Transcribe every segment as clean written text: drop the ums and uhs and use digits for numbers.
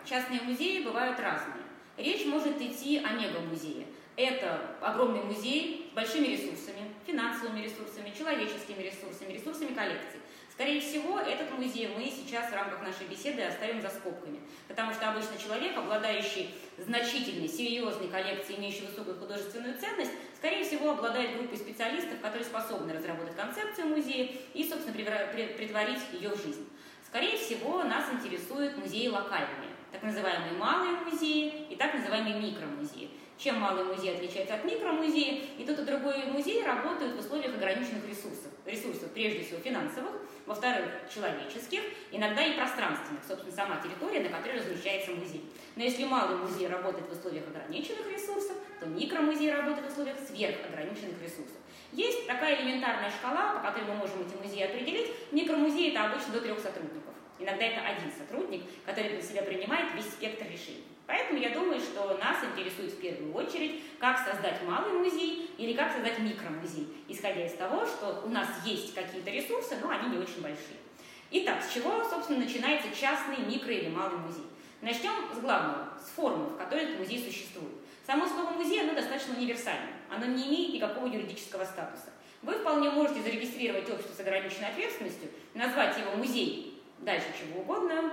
частные музеи бывают разные. Речь может идти о мегамузее. Это огромный музей с большими ресурсами, финансовыми ресурсами, человеческими ресурсами, ресурсами коллекций. Скорее всего, этот музей мы сейчас в рамках нашей беседы оставим за скобками, потому что обычно человек, обладающий значительной, серьезной коллекцией, имеющей высокую художественную ценность, скорее всего, обладает группой специалистов, которые способны разработать концепцию музея и, собственно, претворить ее в жизнь. Скорее всего, нас интересуют музеи локальные, так называемые малые музеи и так называемые микромузеи. Чем малый музей отличается от микромузея, и тот и другой музей работают в условиях ограниченных ресурсов, прежде всего финансовых, во-вторых, человеческих, иногда и пространственных, собственно, сама территория, на которой размещается музей. Но если малый музей работает в условиях ограниченных ресурсов, то микромузей работает в условиях сверхограниченных ресурсов. Есть такая элементарная шкала, по которой мы можем эти музеи определить. Микромузей – это обычно до 3 сотрудников. Иногда это один сотрудник, который для себя принимает весь спектр решений. Поэтому я думаю, что нас интересует в первую очередь, как создать малый музей или как создать микромузей, исходя из того, что у нас есть какие-то ресурсы, но они не очень большие. Итак, с чего, собственно, начинается частный, микро или малый музей? Начнем с главного, с формы, в которой этот музей существует. Само слово «музей» оно достаточно универсально, оно не имеет никакого юридического статуса. Вы вполне можете зарегистрировать общество с ограниченной ответственностью, назвать его музей, дальше чего угодно,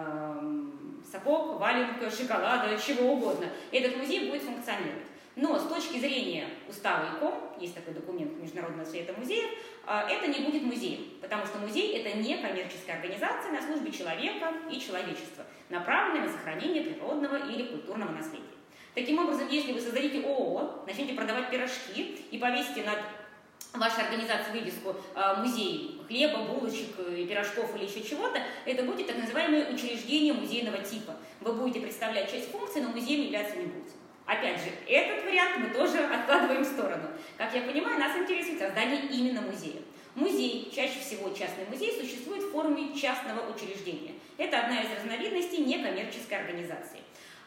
сапог, валенка, шоколада, чего угодно. Этот музей будет функционировать. Но с точки зрения устава ИКОМ, есть такой документ Международного совета музеев, это не будет музеем, потому что музей – это не коммерческая организация на службе человека и человечества, направленная на сохранение природного или культурного наследия. Таким образом, если вы создадите ООО, начнете продавать пирожки и повесите над вашей организации вывеску «Музей хлеба, булочек, пирожков» или еще чего-то, это будет так называемое учреждение музейного типа. Вы будете представлять часть функций, но музеем являться не будете. Опять же, этот вариант мы тоже откладываем в сторону. Как я понимаю, нас интересует создание именно музея. Музей, чаще всего частный музей, существует в форме частного учреждения. Это одна из разновидностей некоммерческой организации.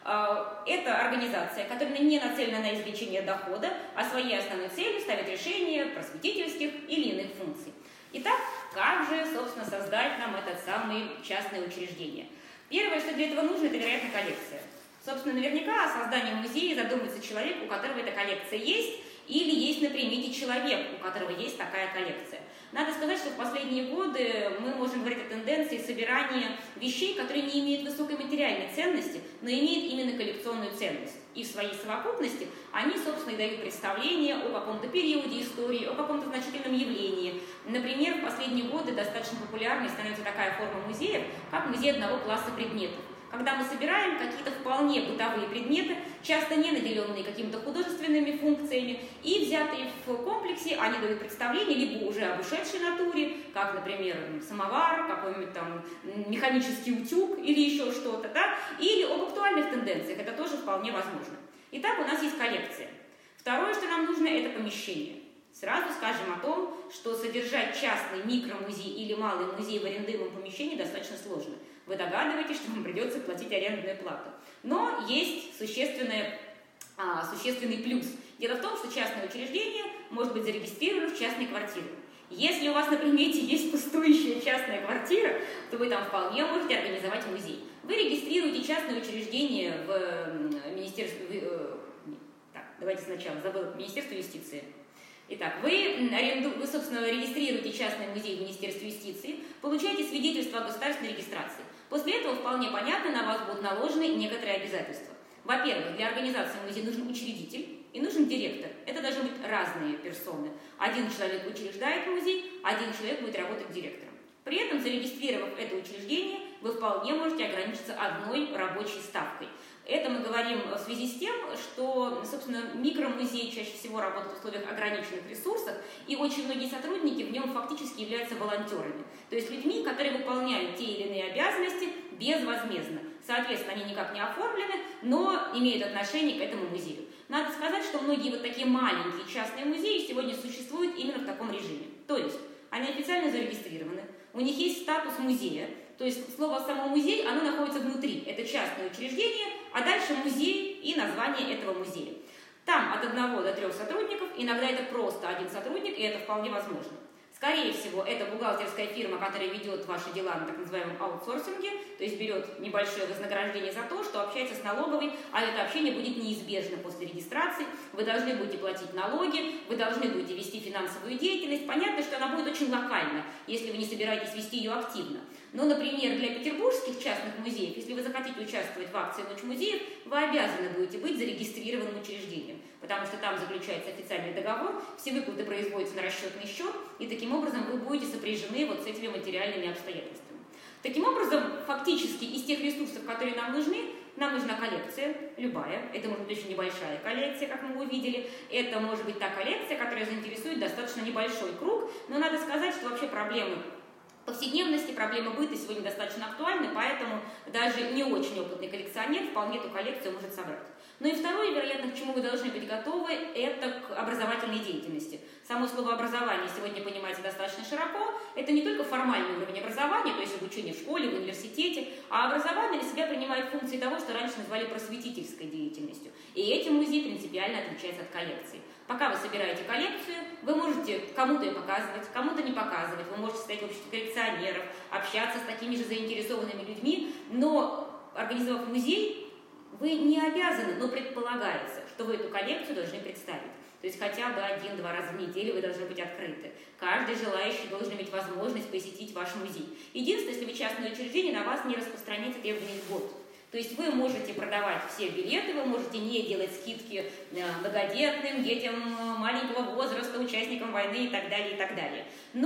Это организация, которая не нацелена на извлечение дохода, а своей основной целью ставит решение просветительских или иных функций. Итак, как же, собственно, создать нам это самое частное учреждение? Первое, что для этого нужно, это, вероятно, коллекция. Собственно, наверняка о создании музея задумается человек, у которого эта коллекция есть, или есть на примете человек, у которого есть такая коллекция. Надо сказать, что в последние годы мы можем говорить о тенденции собирания вещей, которые не имеют высокой материальной ценности, но имеют именно коллекционную ценность. И в своей совокупности они, собственно, и дают представление о каком-то периоде истории, о каком-то значительном явлении. Например, в последние годы достаточно популярной становится такая форма музеев, как музей одного класса предметов. Когда мы собираем какие-то вполне бытовые предметы, часто не наделенные какими-то художественными функциями, и взятые в комплексе, они дают представление либо уже об ушедшей натуре, как, например, самовар, какой-нибудь там механический утюг или еще что-то, да, или об актуальных тенденциях, это тоже вполне возможно. Итак, у нас есть коллекция. Второе, что нам нужно, это помещение. Сразу скажем о том, что содержать частный микромузей или малый музей в арендуемом помещении достаточно сложно. Вы догадываетесь, что вам придется платить арендную плату. Но есть существенный плюс. Дело в том, что частное учреждение может быть зарегистрировано в частной квартире. Если у вас на примете есть пустующая частная квартира, то вы там вполне можете организовать музей. Вы регистрируете частное учреждение в Министерстве... давайте сначала, забыла, Министерство юстиции. Итак, вы, собственно, регистрируете частный музей в Министерстве юстиции, получаете свидетельство о государственной регистрации. После этого вполне понятно, на вас будут наложены некоторые обязательства. Во-первых, для организации музея нужен учредитель и нужен директор. Это должны быть разные персоны. Один человек учреждает музей, один человек будет работать директором. При этом, зарегистрировав это учреждение, вы вполне можете ограничиться одной рабочей ставкой. Это мы говорим в связи с тем, что, собственно, микромузей чаще всего работает в условиях ограниченных ресурсов, и очень многие сотрудники в нем фактически являются волонтерами, то есть людьми, которые выполняют те или иные обязанности безвозмездно. Соответственно, они никак не оформлены, но имеют отношение к этому музею. Надо сказать, что многие вот такие маленькие частные музеи сегодня существуют именно в таком режиме. То есть они официально зарегистрированы, у них есть статус музея, то есть слово «само музей», оно находится внутри. Это частное учреждение, а дальше музей и название этого музея. Там от 1 до 3 сотрудников, иногда это просто один сотрудник, и это вполне возможно. Скорее всего, это бухгалтерская фирма, которая ведет ваши дела на так называемом аутсорсинге, то есть берет небольшое вознаграждение за то, что общается с налоговой, а это общение будет неизбежно после регистрации. Вы должны будете платить налоги, вы должны будете вести финансовую деятельность. Понятно, что она будет очень локальна, если вы не собираетесь вести ее активно. Но, например, для петербургских частных музеев, если вы захотите участвовать в акции «Ночь музеев», вы обязаны будете быть зарегистрированным учреждением, потому что там заключается официальный договор, все выплаты производятся на расчетный счет, и таким образом вы будете сопряжены вот с этими материальными обстоятельствами. Таким образом, фактически из тех ресурсов, которые нам нужна коллекция, любая, это может быть очень небольшая коллекция, как мы увидели, это может быть та коллекция, которая заинтересует достаточно небольшой круг, но надо сказать, что вообще проблемы повседневности, проблема быта сегодня достаточно актуальны, поэтому даже не очень опытный коллекционер вполне эту коллекцию может собрать. Ну и второе, вероятно, к чему вы должны быть готовы, это к образовательной деятельности. Само слово «образование» сегодня понимается достаточно широко. Это не только формальный уровень образования, то есть обучение в школе, в университете, а образование на себя принимает функции того, что раньше называли просветительской деятельностью. И этим музей принципиально отличается от коллекции. Пока вы собираете коллекцию, вы можете кому-то ее показывать, кому-то не показывать, вы можете стоять в обществе коллекционеров, общаться с такими же заинтересованными людьми, но, организовав музей, вы не обязаны, но предполагается, что вы эту коллекцию должны представить. То есть хотя бы 1-2 раза в неделю вы должны быть открыты. Каждый желающий должен иметь возможность посетить ваш музей. Единственное, если вы частное учреждение, на вас не распространяется требование льгот. То есть вы можете продавать все билеты, вы можете не делать скидки многодетным, детям маленького возраста, участникам войны и так далее, и так далее.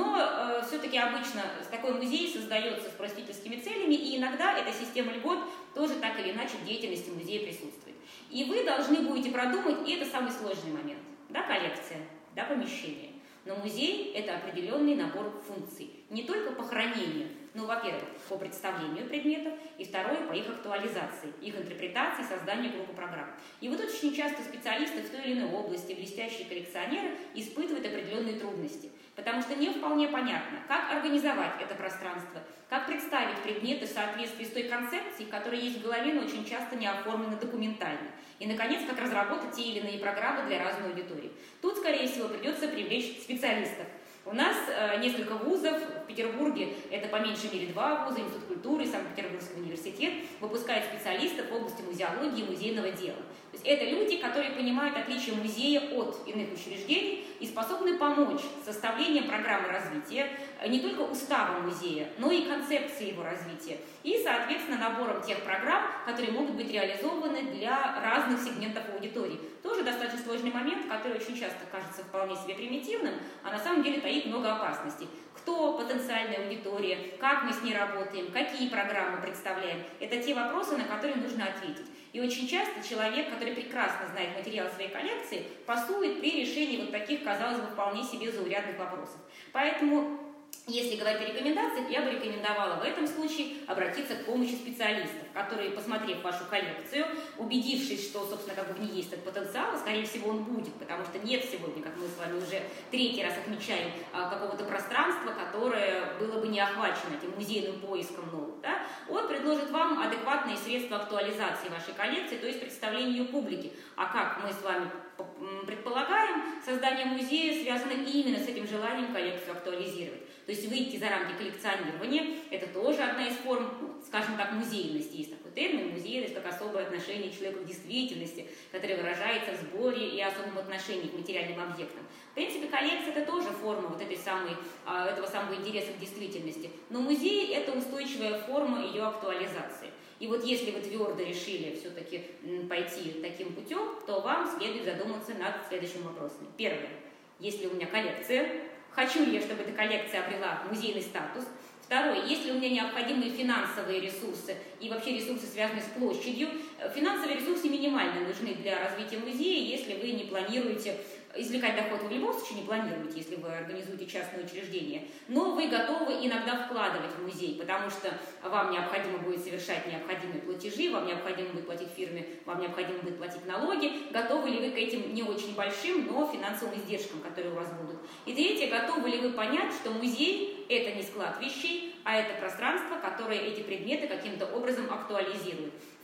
Но все-таки обычно такой музей создается с просветительскими целями, и иногда эта система льгот тоже так или иначе в деятельности музея присутствует. И вы должны будете продумать, и это самый сложный момент, да, коллекция, да, помещение. Но музей – это определенный набор функций, не только по хранению, но, во-первых, по представлению предметов, и второе, по их актуализации, их интерпретации, созданию группы программ. И вот очень часто специалисты в той или иной области, блестящие коллекционеры, испытывают определенные трудности, потому что не вполне понятно, как организовать это пространство, как представить предметы в соответствии с той концепцией, которая есть в голове, но очень часто не оформлена документально. И, наконец, как разработать те или иные программы для разной аудитории. Тут, скорее всего, придется привлечь специалистов. У нас несколько вузов в Петербурге, это по меньшей мере 2 вуза, Институт культуры и Санкт-Петербургский университет, выпускают специалистов в области музеологии и музейного дела. То есть это люди, которые понимают отличие музея от иных учреждений и способны помочь с составлением программы развития не только устава музея, но и концепции его развития. И, соответственно, набором тех программ, которые могут быть реализованы для разных сегментов аудитории. Тоже достаточно сложный момент, который очень часто кажется вполне себе примитивным, а на самом деле таит много опасностей. Кто потенциальная аудитория, как мы с ней работаем, какие программы представляем. Это те вопросы, на которые нужно ответить. И очень часто человек, который прекрасно знает материал своей коллекции, пасует при решении вот таких, казалось бы, вполне себе заурядных вопросов. Поэтому, если говорить о рекомендациях, я бы рекомендовала в этом случае обратиться к помощи специалистов, которые, посмотрев вашу коллекцию, убедившись, что, собственно, как бы в ней есть этот потенциал, скорее всего, он будет, потому что нет сегодня, как мы с вами уже 3-й раз отмечаем, какого-то пространства, которое было бы не охвачено этим музейным поиском новых. Да? Он предложит вам адекватные средства актуализации вашей коллекции, то есть представления ее публике. А как мы с вами предполагаем, создание музея связано именно с этим желанием коллекцию актуализировать. То есть выйти за рамки коллекционирования – это тоже одна из форм, скажем так, музейности. Есть такой термин – музейность как особое отношение человека к действительности, которое выражается в сборе и особом отношении к материальным объектам. В принципе, коллекция – это тоже форма вот этого самого интереса к действительности. Но музей – это устойчивая форма ее актуализации. И вот если вы твердо решили все-таки пойти таким путем, то вам следует задуматься над следующими вопросами. Первое. Есть ли у меня коллекция? Хочу ли я, чтобы эта коллекция обрела музейный статус? Второе. Есть ли у меня необходимые финансовые ресурсы и вообще ресурсы, связанные с площадью? Финансовые ресурсы минимально нужны для развития музея, если вы не планируете извлекать доход, вы в любом случае не планируете, если вы организуете частное учреждение, но вы готовы иногда вкладывать в музей, потому что вам необходимо будет совершать необходимые платежи, вам необходимо будет платить фирме, вам необходимо будет платить налоги. Готовы ли вы к этим не очень большим, но финансовым издержкам, которые у вас будут? И третье, готовы ли вы понять, что музей – это не склад вещей, а это пространство, которое эти предметы каким-то образом актуализирует в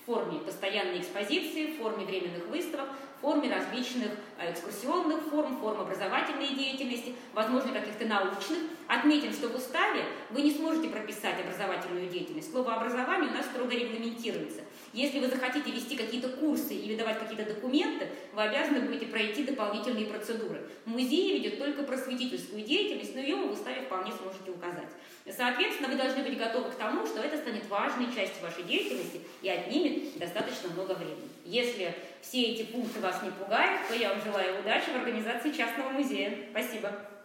форме постоянной экспозиции, в форме временных выставок, в форме различных экскурсионных форм, форм образовательной деятельности, возможно, каких-то научных. Отметим, что в уставе вы не сможете прописать образовательную деятельность. Слово «образование» у нас строго регламентируется. Если вы захотите вести какие-то курсы или давать какие-то документы, вы обязаны будете пройти дополнительные процедуры. Музей ведет только просветительскую деятельность, но ее вы в уставе вполне сможете указать. Соответственно, вы должны быть готовы к тому, что это станет важной частью вашей деятельности и отнимет достаточно много времени. Если все эти пункты вас не пугают, то я вам желаю удачи в организации частного музея. Спасибо.